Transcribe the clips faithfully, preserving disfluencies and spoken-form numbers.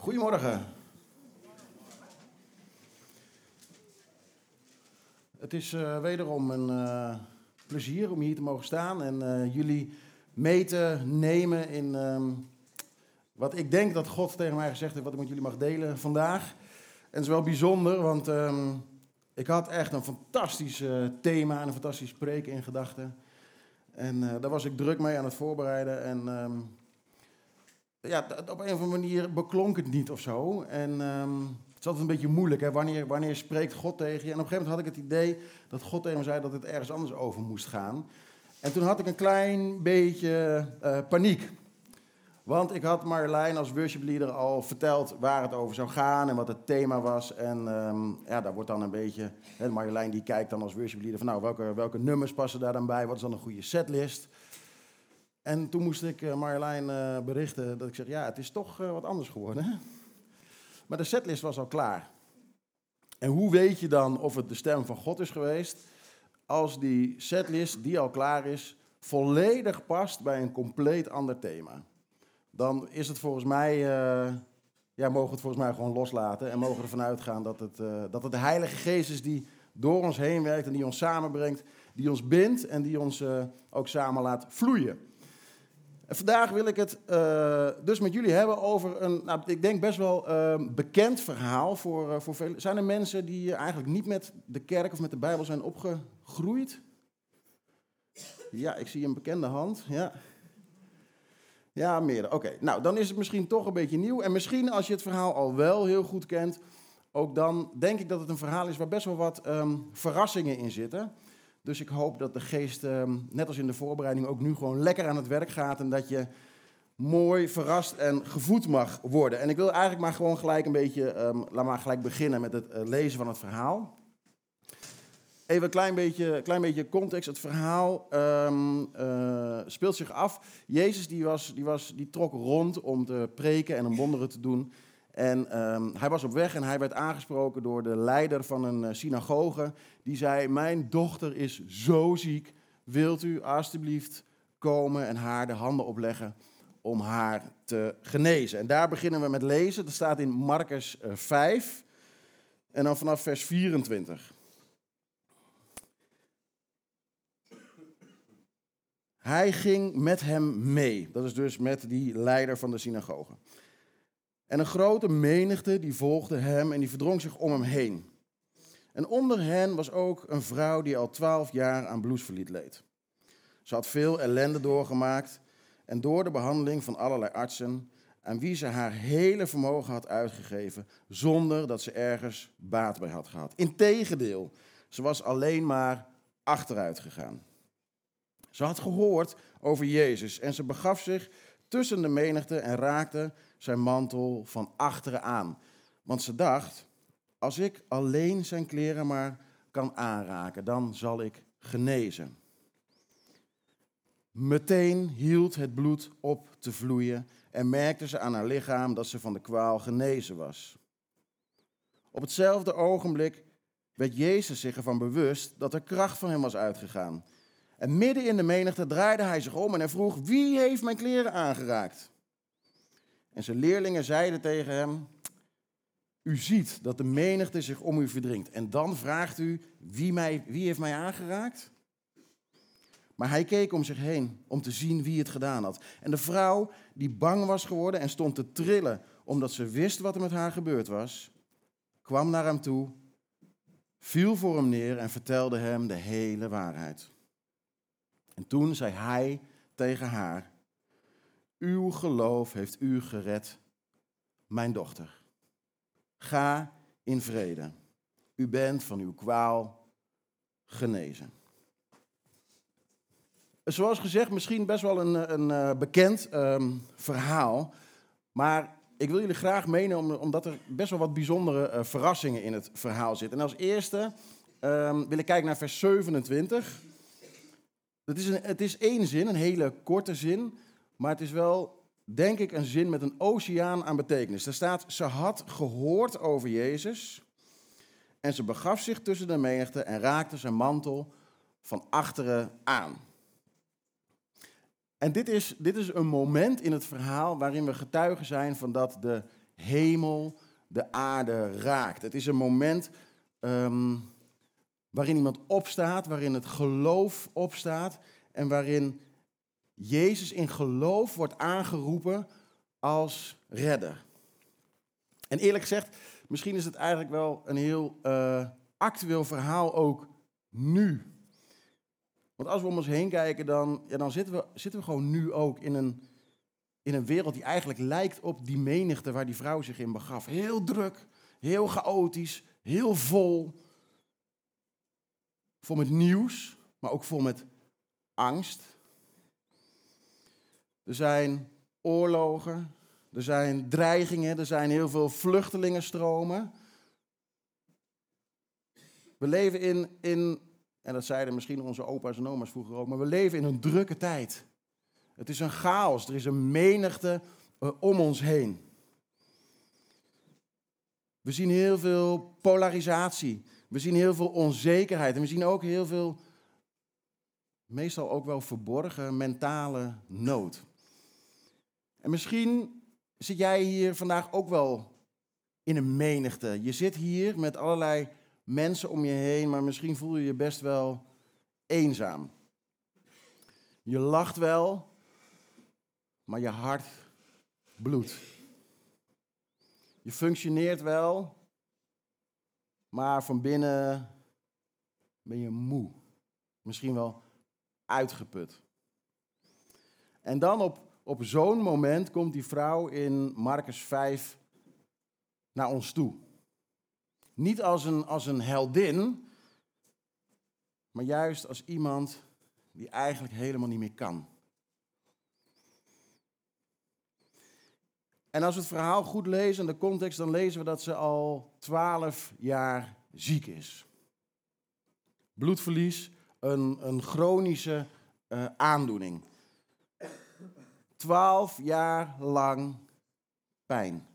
Goedemorgen. Het is uh, wederom een uh, plezier om hier te mogen staan en uh, jullie mee te nemen in um, wat ik denk dat God tegen mij gezegd heeft, wat ik met jullie mag delen vandaag. En het is wel bijzonder, want um, ik had echt een fantastisch uh, thema en een fantastisch preek in gedachten. En uh, daar was ik druk mee aan het voorbereiden en um, ja, op een of andere manier beklonk het niet of zo. En um, het is altijd een beetje moeilijk, hè? Wanneer, wanneer spreekt God tegen je? En op een gegeven moment had ik het idee dat God tegen me zei dat het ergens anders over moest gaan. En toen had ik een klein beetje uh, paniek. Want ik had Marjolein als worshipleader al verteld waar het over zou gaan en wat het thema was. En um, ja, daar wordt dan een beetje... Hè, Marjolein die kijkt dan als worshipleader van nou, welke, welke nummers passen daar dan bij? Wat is dan een goede setlist? En toen moest ik uh, Marjolein uh, berichten dat ik zeg, ja, het is toch uh, wat anders geworden. Hè? Maar de setlist was al klaar. En hoe weet je dan of het de stem van God is geweest? Als die setlist, die al klaar is, volledig past bij een compleet ander thema. Dan is het volgens mij, uh, ja, mogen we het volgens mij gewoon loslaten. En mogen we ervan uitgaan dat het, uh, dat het de Heilige Geest is die door ons heen werkt en die ons samenbrengt. Die ons bindt en die ons uh, ook samen laat vloeien. En vandaag wil ik het uh, dus met jullie hebben over een, nou, ik denk best wel uh, bekend verhaal voor, uh, voor velen. Zijn er mensen die uh, eigenlijk niet met de kerk of met de Bijbel zijn opgegroeid? Ja, ik zie een bekende hand. Ja, ja meerdere. Oké, okay. Nou, dan is het misschien toch een beetje nieuw. En misschien als je het verhaal al wel heel goed kent, ook dan denk ik dat het een verhaal is waar best wel wat um, verrassingen in zitten. Dus ik hoop dat de geest, net als in de voorbereiding, ook nu gewoon lekker aan het werk gaat. En dat je mooi verrast en gevoed mag worden. En ik wil eigenlijk maar gewoon gelijk een beetje, um, laat maar gelijk beginnen met het uh, lezen van het verhaal. Even een klein beetje, klein beetje context. Het verhaal um, uh, speelt zich af. Jezus die was, die was, die trok rond om te preken en om wonderen te doen. En um, hij was op weg en hij werd aangesproken door de leider van een uh, synagoge. Die zei, mijn dochter is zo ziek, wilt u alstublieft komen en haar de handen opleggen om haar te genezen. En daar beginnen we met lezen. Dat staat in Marcus uh, vijf en dan vanaf vers vierentwintig. Hij ging met hem mee. Dat is dus met die leider van de synagoge. En een grote menigte die volgde hem en die verdrong zich om hem heen. En onder hen was ook een vrouw die al twaalf jaar aan bloedverlies leed. Ze had veel ellende doorgemaakt en door de behandeling van allerlei artsen, aan wie ze haar hele vermogen had uitgegeven, zonder dat ze ergens baat bij had gehad. Integendeel, ze was alleen maar achteruit gegaan. Ze had gehoord over Jezus en ze begaf zich tussen de menigte en raakte zijn mantel van achteren aan. Want ze dacht, als ik alleen zijn kleren maar kan aanraken, dan zal ik genezen. Meteen hield het bloed op te vloeien en merkte ze aan haar lichaam dat ze van de kwaal genezen was. Op hetzelfde ogenblik werd Jezus zich ervan bewust dat er kracht van hem was uitgegaan. En midden in de menigte draaide hij zich om en hij vroeg, wie heeft mijn kleren aangeraakt? En zijn leerlingen zeiden tegen hem, u ziet dat de menigte zich om u verdringt. En dan vraagt u, wie, mij, wie heeft mij aangeraakt? Maar hij keek om zich heen om te zien wie het gedaan had. En de vrouw die bang was geworden en stond te trillen omdat ze wist wat er met haar gebeurd was, kwam naar hem toe, viel voor hem neer en vertelde hem de hele waarheid. En toen zei hij tegen haar, uw geloof heeft u gered, mijn dochter. Ga in vrede. U bent van uw kwaal genezen. Zoals gezegd, misschien best wel een, een, een bekend um, verhaal. Maar ik wil jullie graag meenemen omdat er best wel wat bijzondere uh, verrassingen in het verhaal zitten. En als eerste um, wil ik kijken naar vers zevenentwintig. Het is, een, het is één zin, een hele korte zin. Maar het is wel, denk ik, een zin met een oceaan aan betekenis. Er staat, ze had gehoord over Jezus en ze begaf zich tussen de menigte en raakte zijn mantel van achteren aan. En dit is, dit is een moment in het verhaal waarin we getuigen zijn van dat de hemel de aarde raakt. Het is een moment um, waarin iemand opstaat, waarin het geloof opstaat en waarin Jezus in geloof wordt aangeroepen als redder. En eerlijk gezegd, misschien is het eigenlijk wel een heel uh, actueel verhaal ook nu. Want als we om ons heen kijken, dan, ja, dan zitten, we, zitten we gewoon nu ook in een, in een wereld die eigenlijk lijkt op die menigte waar die vrouw zich in begaf. Heel druk, heel chaotisch, heel vol. Vol met nieuws, maar ook vol met angst. Er zijn oorlogen, er zijn dreigingen, er zijn heel veel vluchtelingenstromen. We leven in, in, en dat zeiden misschien onze opa's en oma's vroeger ook, maar we leven in een drukke tijd. Het is een chaos, er is een menigte uh, om ons heen. We zien heel veel polarisatie, we zien heel veel onzekerheid en we zien ook heel veel, meestal ook wel verborgen, mentale nood. En misschien zit jij hier vandaag ook wel in een menigte. Je zit hier met allerlei mensen om je heen, maar misschien voel je je best wel eenzaam. Je lacht wel, maar je hart bloedt. Je functioneert wel, maar van binnen ben je moe. Misschien wel uitgeput. En dan op, op zo'n moment komt die vrouw in Marcus vijf naar ons toe. Niet als een, als een heldin, maar juist als iemand die eigenlijk helemaal niet meer kan. En als we het verhaal goed lezen, de context, dan lezen we dat ze al twaalf jaar ziek is. Bloedverlies, een, een chronische uh, aandoening. Twaalf jaar lang pijn.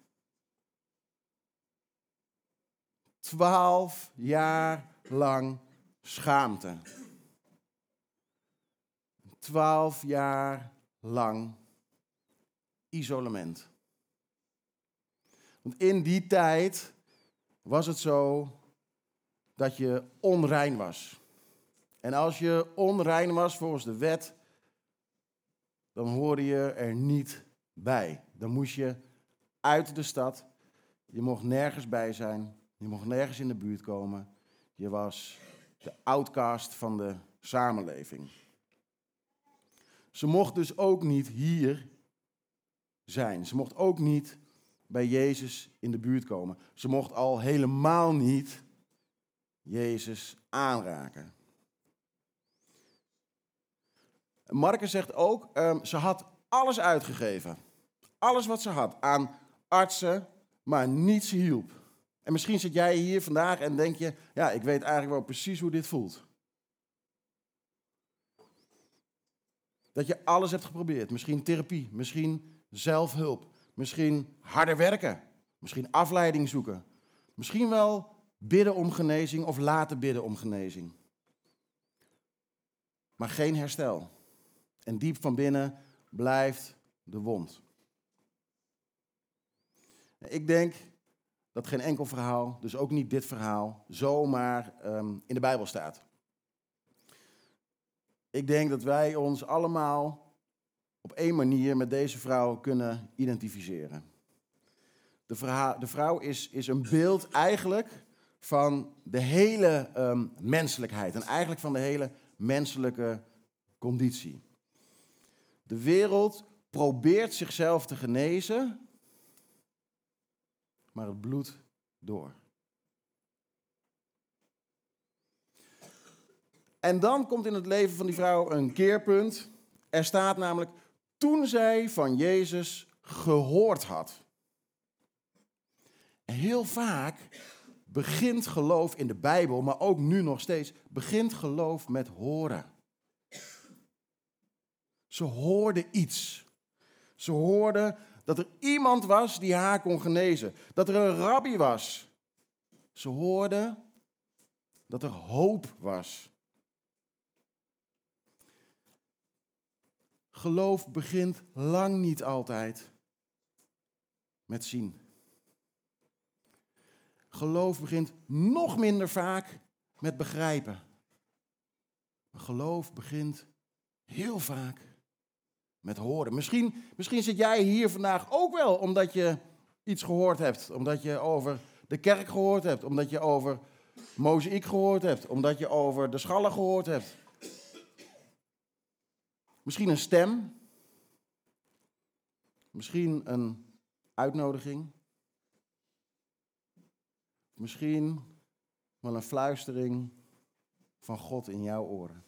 Twaalf jaar lang schaamte. Twaalf jaar lang isolement. Want in die tijd was het zo dat je onrein was. En als je onrein was volgens de wet, dan hoorde je er niet bij. Dan moest je uit de stad. Je mocht nergens bij zijn. Je mocht nergens in de buurt komen. Je was de outcast van de samenleving. Ze mocht dus ook niet hier zijn. Ze mocht ook niet bij Jezus in de buurt komen. Ze mocht al helemaal niet Jezus aanraken. Marcus zegt ook, um, ze had alles uitgegeven. Alles wat ze had aan artsen, maar niets hielp. En misschien zit jij hier vandaag en denk je, ja, ik weet eigenlijk wel precies hoe dit voelt. Dat je alles hebt geprobeerd. Misschien therapie, misschien zelfhulp, misschien harder werken, misschien afleiding zoeken. Misschien wel bidden om genezing of laten bidden om genezing. Maar geen herstel. En diep van binnen blijft de wond. Ik denk dat geen enkel verhaal, dus ook niet dit verhaal, zomaar um, in de Bijbel staat. Ik denk dat wij ons allemaal op één manier met deze vrouw kunnen identificeren. De, verhaal, de vrouw is, is een beeld eigenlijk van de hele um, menselijkheid en eigenlijk van de hele menselijke conditie. De wereld probeert zichzelf te genezen, maar het bloedt door. En dan komt in het leven van die vrouw een keerpunt. Er staat namelijk, toen zij van Jezus gehoord had. En heel vaak begint geloof in de Bijbel, maar ook nu nog steeds, begint geloof met horen. Ze hoorde iets. Ze hoorde dat er iemand was die haar kon genezen. Dat er een rabbi was. Ze hoorde dat er hoop was. Geloof begint lang niet altijd met zien. Geloof begint nog minder vaak met begrijpen. Geloof begint heel vaak met horen. Misschien, misschien zit jij hier vandaag ook wel omdat je iets gehoord hebt. Omdat je over de kerk gehoord hebt. Omdat je over Mozaïek gehoord hebt. Omdat je over de schallen gehoord hebt. Misschien een stem. Misschien een uitnodiging. Misschien wel een fluistering van God in jouw oren.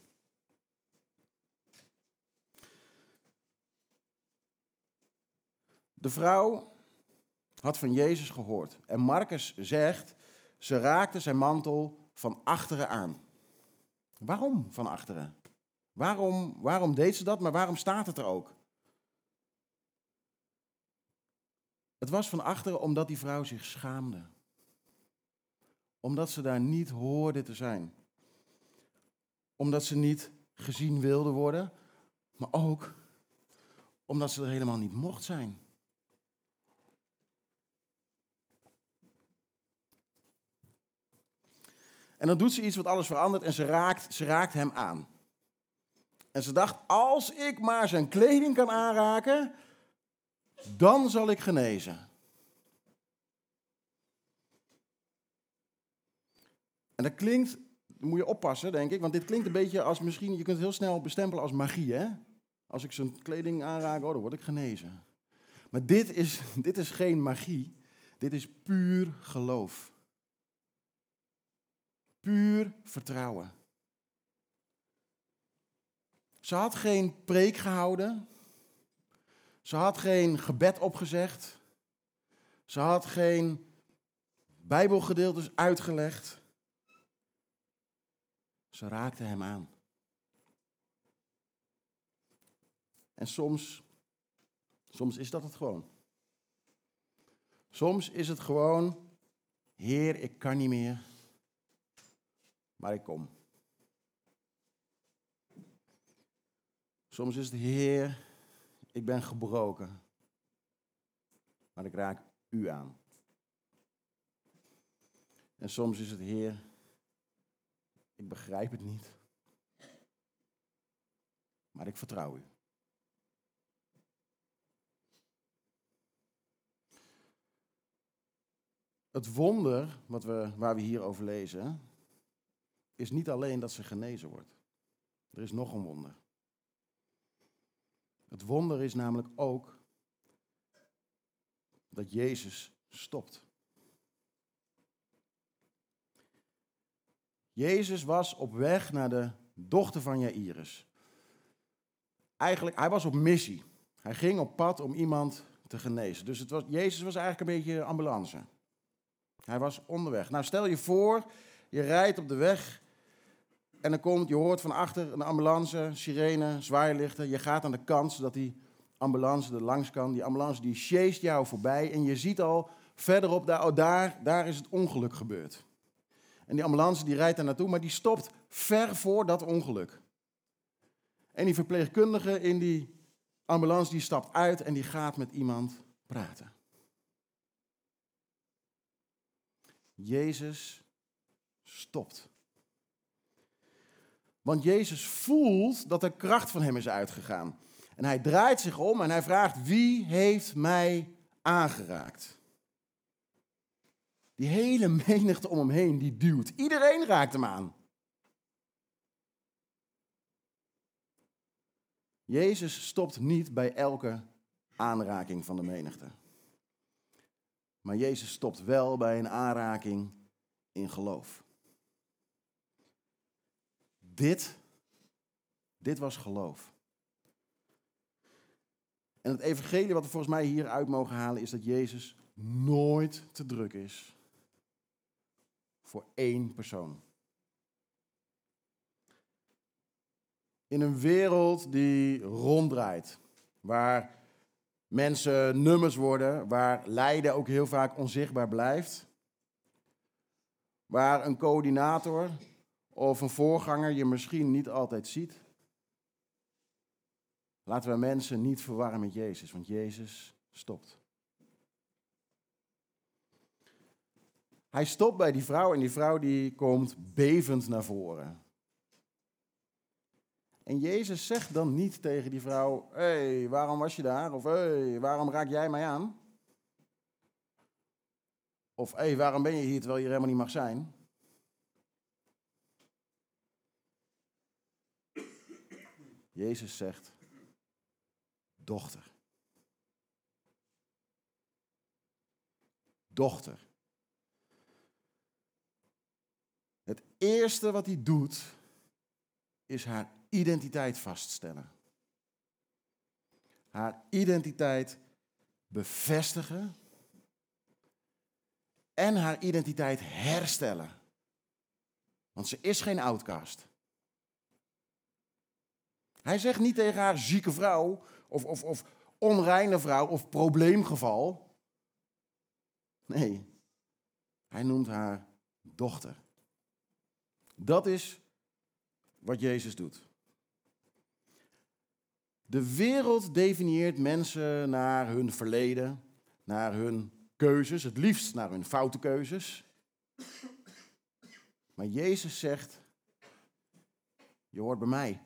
De vrouw had van Jezus gehoord. En Marcus zegt, ze raakte zijn mantel van achteren aan. Waarom van achteren? Waarom, waarom deed ze dat, maar waarom staat het er ook? Het was van achteren omdat die vrouw zich schaamde. Omdat ze daar niet hoorde te zijn. Omdat ze niet gezien wilde worden, maar ook omdat ze er helemaal niet mocht zijn. En dan doet ze iets wat alles verandert en ze raakt, ze raakt hem aan. En ze dacht, als ik maar zijn kleding kan aanraken, dan zal ik genezen. En dat klinkt, dan moet je oppassen denk ik, want dit klinkt een beetje als misschien, je kunt het heel snel bestempelen als magie, hè? Als ik zijn kleding aanraak, oh, dan word ik genezen. Maar dit is, dit is geen magie, dit is puur geloof. Puur vertrouwen. Ze had geen preek gehouden. Ze had geen gebed opgezegd. Ze had geen Bijbelgedeeltes uitgelegd. Ze raakte hem aan. En soms, soms is dat het gewoon. Soms is het gewoon, Heer, ik kan niet meer. Maar ik kom. Soms is het, Heer, ik ben gebroken. Maar ik raak u aan. En soms is het, Heer, ik begrijp het niet. Maar ik vertrouw u. Het wonder wat we, waar we hier over lezen, is niet alleen dat ze genezen wordt. Er is nog een wonder. Het wonder is namelijk ook dat Jezus stopt. Jezus was op weg naar de dochter van Jaïrus. Eigenlijk, hij was op missie. Hij ging op pad om iemand te genezen. Dus het was, Jezus was eigenlijk een beetje ambulance. Hij was onderweg. Nou, stel je voor, je rijdt op de weg en dan komt, je hoort van achter een ambulance, sirene, zwaailichten. Je gaat aan de kant zodat die ambulance er langs kan. Die ambulance die sjeest jou voorbij en je ziet al verderop, daar, oh, daar, daar is het ongeluk gebeurd. En die ambulance die rijdt daar naartoe, maar die stopt ver voor dat ongeluk. En die verpleegkundige in die ambulance die stapt uit en die gaat met iemand praten. Jezus stopt. Want Jezus voelt dat de kracht van hem is uitgegaan. En hij draait zich om en hij vraagt, wie heeft mij aangeraakt? Die hele menigte om hem heen, die duwt. Iedereen raakt hem aan. Jezus stopt niet bij elke aanraking van de menigte. Maar Jezus stopt wel bij een aanraking in geloof. Dit, dit was geloof. En het evangelie wat we volgens mij hier uit mogen halen is dat Jezus nooit te druk is voor één persoon. In een wereld die ronddraait, waar mensen nummers worden, waar lijden ook heel vaak onzichtbaar blijft, waar een coördinator of een voorganger je misschien niet altijd ziet. Laten we mensen niet verwarren met Jezus, want Jezus stopt. Hij stopt bij die vrouw en die vrouw die komt bevend naar voren. En Jezus zegt dan niet tegen die vrouw, hé, hey, waarom was je daar? Of hé, hey, waarom raak jij mij aan? Of hé, hey, waarom ben je hier terwijl je er helemaal niet mag zijn? Jezus zegt, dochter. Dochter. Het eerste wat hij doet, is haar identiteit vaststellen. Haar identiteit bevestigen en haar identiteit herstellen. Want ze is geen outcast. Hij zegt niet tegen haar zieke vrouw of, of, of onreine vrouw of probleemgeval. Nee, hij noemt haar dochter. Dat is wat Jezus doet. De wereld definieert mensen naar hun verleden, naar hun keuzes, het liefst naar hun foute keuzes. Maar Jezus zegt, je hoort bij mij.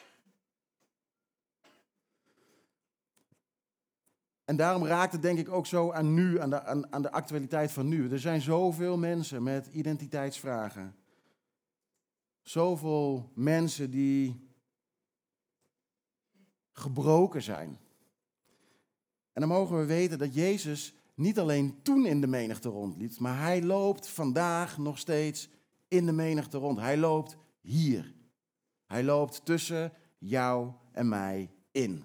En daarom raakt het denk ik ook zo aan nu, aan de, aan, aan de actualiteit van nu. Er zijn zoveel mensen met identiteitsvragen. Zoveel mensen die gebroken zijn. En dan mogen we weten dat Jezus niet alleen toen in de menigte rondliep, maar hij loopt vandaag nog steeds in de menigte rond. Hij loopt hier. Hij loopt tussen jou en mij in.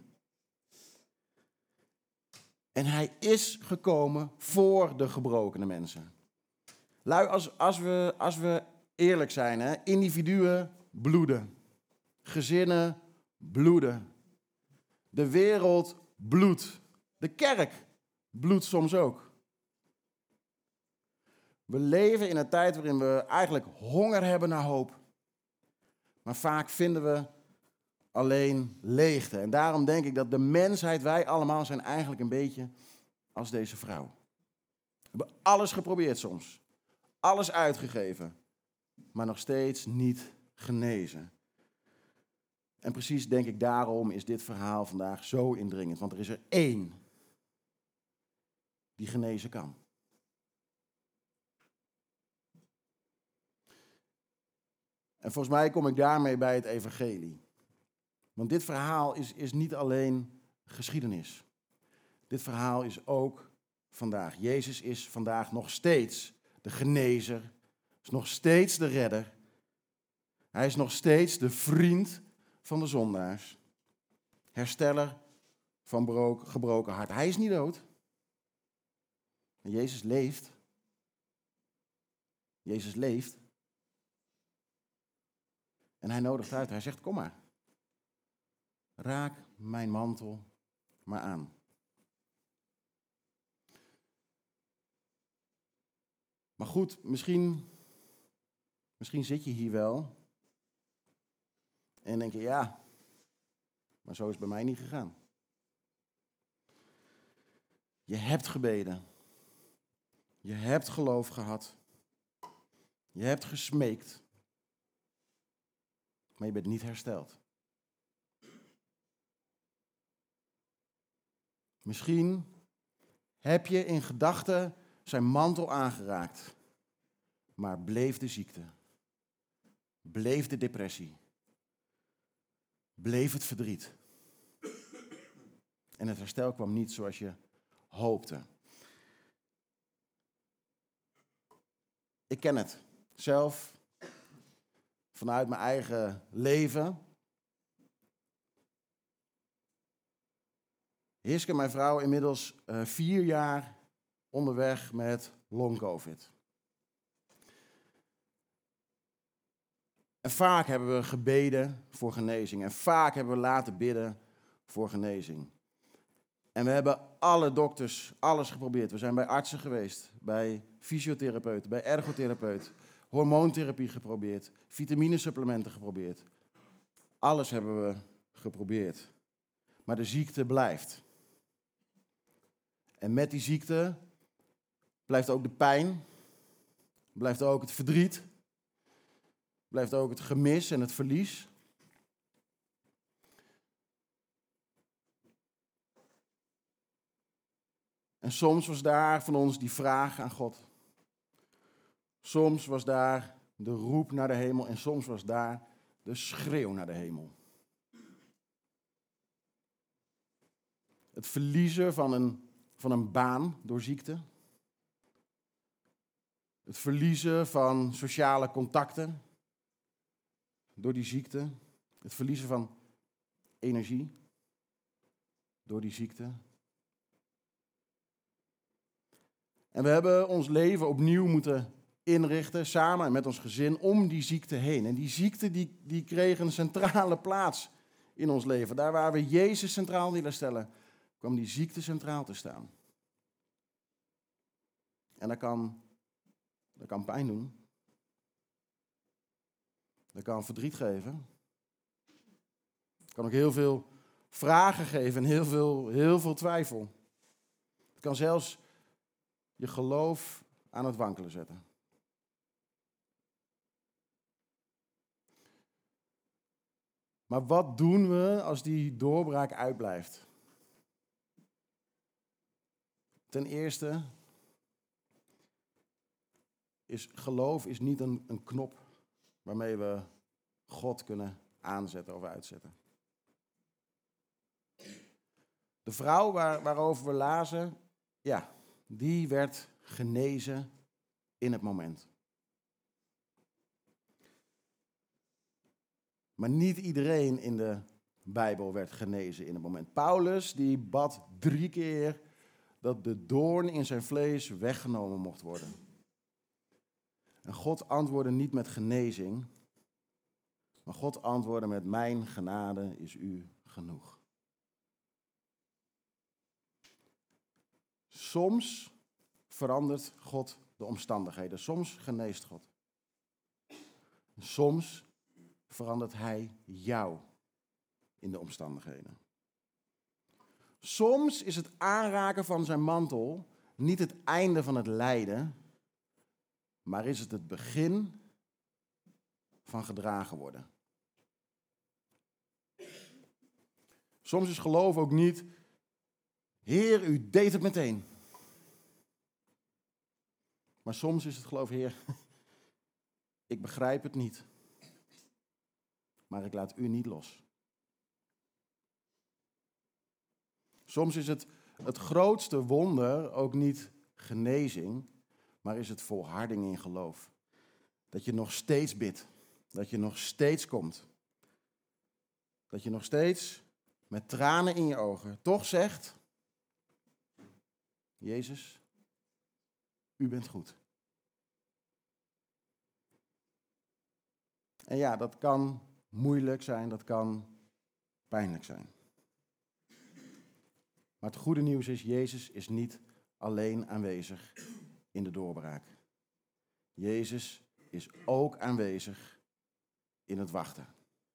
En hij is gekomen voor de gebrokene mensen. Lui, als, als, we, als we eerlijk zijn, hè, individuen bloeden. Gezinnen bloeden. De wereld bloedt. De kerk bloedt soms ook. We leven in een tijd waarin we eigenlijk honger hebben naar hoop. Maar vaak vinden we alleen leegte. En daarom denk ik dat de mensheid, wij allemaal, zijn eigenlijk een beetje als deze vrouw. We hebben alles geprobeerd soms. Alles uitgegeven. Maar nog steeds niet genezen. En precies denk ik daarom is dit verhaal vandaag zo indringend. Want er is er één die genezen kan. En volgens mij kom ik daarmee bij het evangelie. Want dit verhaal is, is niet alleen geschiedenis. Dit verhaal is ook vandaag. Jezus is vandaag nog steeds de genezer. Is nog steeds de redder. Hij is nog steeds de vriend van de zondaars. Hersteller van brook, gebroken hart. Hij is niet dood. En Jezus leeft. Jezus leeft. En hij nodigt uit. Hij zegt, kom maar. Raak mijn mantel maar aan. Maar goed, misschien, misschien zit je hier wel. En denk je, ja, maar zo is het bij mij niet gegaan. Je hebt gebeden. Je hebt geloof gehad. Je hebt gesmeekt. Maar je bent niet hersteld. Misschien heb je in gedachten zijn mantel aangeraakt. Maar bleef de ziekte. Bleef de depressie. Bleef het verdriet. En het herstel kwam niet zoals je hoopte. Ik ken het zelf vanuit mijn eigen leven. Hiske, mijn vrouw, inmiddels uh, vier jaar onderweg met long-covid. En vaak hebben we gebeden voor genezing. En vaak hebben we laten bidden voor genezing. En we hebben alle dokters, alles geprobeerd. We zijn bij artsen geweest, bij fysiotherapeuten, bij ergotherapeut, hormoontherapie geprobeerd, vitaminesupplementen geprobeerd. Alles hebben we geprobeerd. Maar de ziekte blijft. En met die ziekte blijft ook de pijn Blijft ook het verdriet. Blijft ook het gemis en het verlies. En soms was daar van ons die vraag aan God. Soms was daar de roep naar de hemel en soms was daar de schreeuw naar de hemel. Het verliezen van een, van een baan door ziekte. Het verliezen van sociale contacten door die ziekte. Het verliezen van energie door die ziekte. En we hebben ons leven opnieuw moeten inrichten, samen en met ons gezin, om die ziekte heen. En die ziekte die, die kreeg een centrale plaats in ons leven. Daar waar we Jezus centraal willen stellen, kwam die ziekte centraal te staan. En dat kan, dat kan pijn doen. Dat kan verdriet geven. Het kan ook heel veel vragen geven en heel veel, heel veel twijfel. Het kan zelfs je geloof aan het wankelen zetten. Maar wat doen we als die doorbraak uitblijft? Ten eerste is geloof is niet een, een knop waarmee we God kunnen aanzetten of uitzetten. De vrouw waar, waarover we lazen, ja, die werd genezen in het moment. Maar niet iedereen in de Bijbel werd genezen in het moment. Paulus die bad drie keer dat de doorn in zijn vlees weggenomen mocht worden. En God antwoordde niet met genezing, maar God antwoordde met mijn genade is u genoeg. Soms verandert God de omstandigheden. Soms geneest God. Soms verandert Hij jou in de omstandigheden. Soms is het aanraken van zijn mantel niet het einde van het lijden, maar is het het begin van gedragen worden. Soms is geloof ook niet, Heer, u deed het meteen. Maar soms is het geloof, Heer, ik begrijp het niet, maar ik laat u niet los. Soms is het het grootste wonder ook niet genezing, maar is het volharding in geloof. Dat je nog steeds bidt, dat je nog steeds komt. Dat je nog steeds met tranen in je ogen toch zegt, Jezus, u bent goed. En ja, dat kan moeilijk zijn, dat kan pijnlijk zijn. Maar het goede nieuws is, Jezus is niet alleen aanwezig in de doorbraak. Jezus is ook aanwezig in het wachten.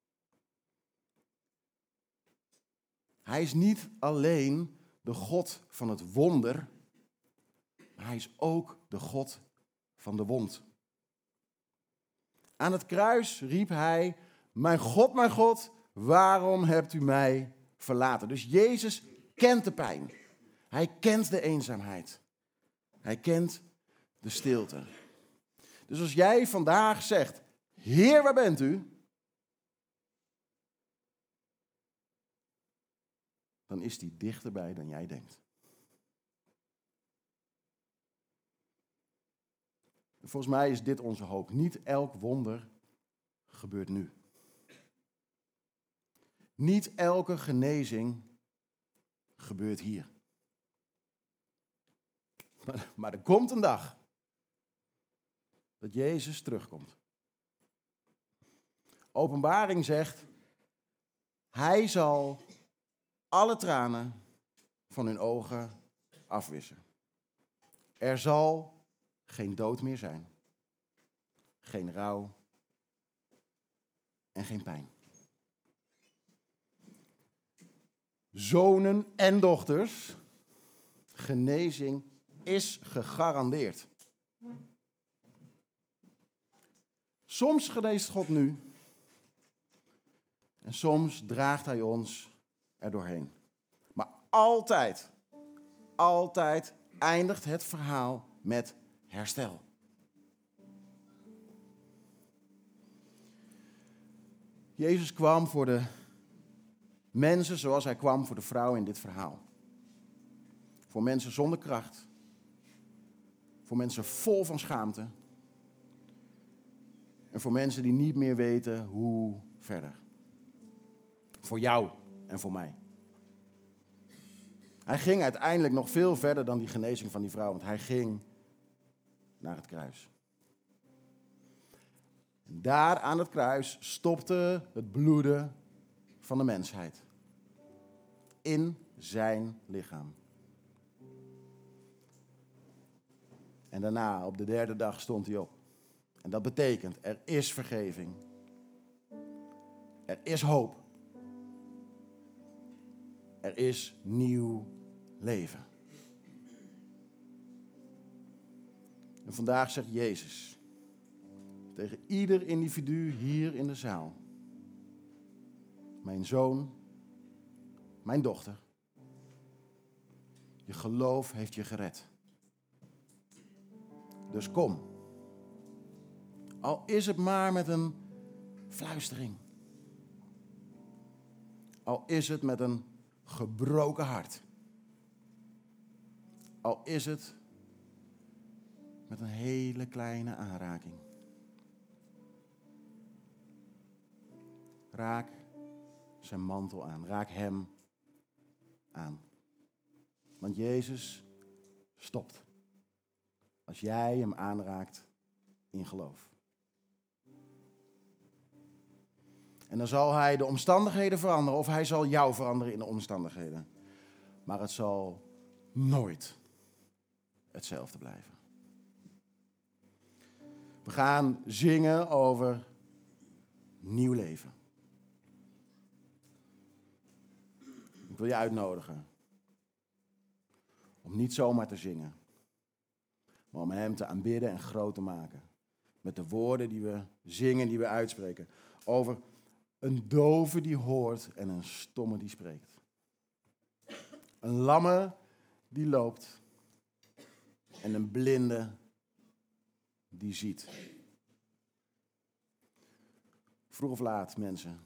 Hij is niet alleen de God van het wonder, maar hij is ook de God van de wond. Aan het kruis riep hij, mijn God, mijn God, waarom hebt u mij verlaten? Dus Jezus kent de pijn. Hij kent de eenzaamheid. Hij kent de stilte. Dus als jij vandaag zegt, Heer, waar bent u? Dan is hij dichterbij dan jij denkt. Volgens mij is dit onze hoop. Niet elk wonder gebeurt nu. Niet elke genezing gebeurt hier. Maar, maar er komt een dag dat Jezus terugkomt. Openbaring zegt, hij zal alle tranen van hun ogen afwissen. Er zal geen dood meer zijn. Geen rouw en geen pijn. Zonen en dochters, genezing is gegarandeerd. Soms geneest God nu. En soms draagt hij ons er doorheen. Maar altijd, altijd eindigt het verhaal met herstel. Jezus kwam voor de mensen zoals hij kwam voor de vrouw in dit verhaal. Voor mensen zonder kracht. Voor mensen vol van schaamte. En voor mensen die niet meer weten hoe verder. Voor jou en voor mij. Hij ging uiteindelijk nog veel verder dan die genezing van die vrouw. Want hij ging naar het kruis. En daar aan het kruis stopte het bloeden van de mensheid. In zijn lichaam. En daarna, op de derde dag, stond hij op. En dat betekent, er is vergeving. Er is hoop. Er is nieuw leven. En vandaag zegt Jezus tegen ieder individu hier in de zaal. Mijn zoon, mijn dochter. Je geloof heeft je gered. Dus kom. Al is het maar met een fluistering. Al is het met een gebroken hart. Al is het met een hele kleine aanraking. Raak zijn mantel aan. Raak hem aan. Want Jezus stopt. Als jij hem aanraakt in geloof. En dan zal hij de omstandigheden veranderen. Of hij zal jou veranderen in de omstandigheden. Maar het zal nooit hetzelfde blijven. We gaan zingen over nieuw leven. Ik wil je uitnodigen. Om niet zomaar te zingen. Maar om hem te aanbidden en groot te maken. Met de woorden die we zingen, die we uitspreken. Over een dove die hoort en een stomme die spreekt. Een lamme die loopt. En een blinde die ziet. Vroeg of laat, mensen.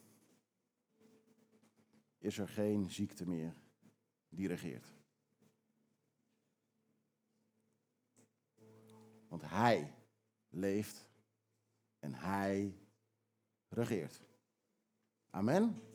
Is er geen ziekte meer die regeert. Want hij leeft en hij regeert. Amen.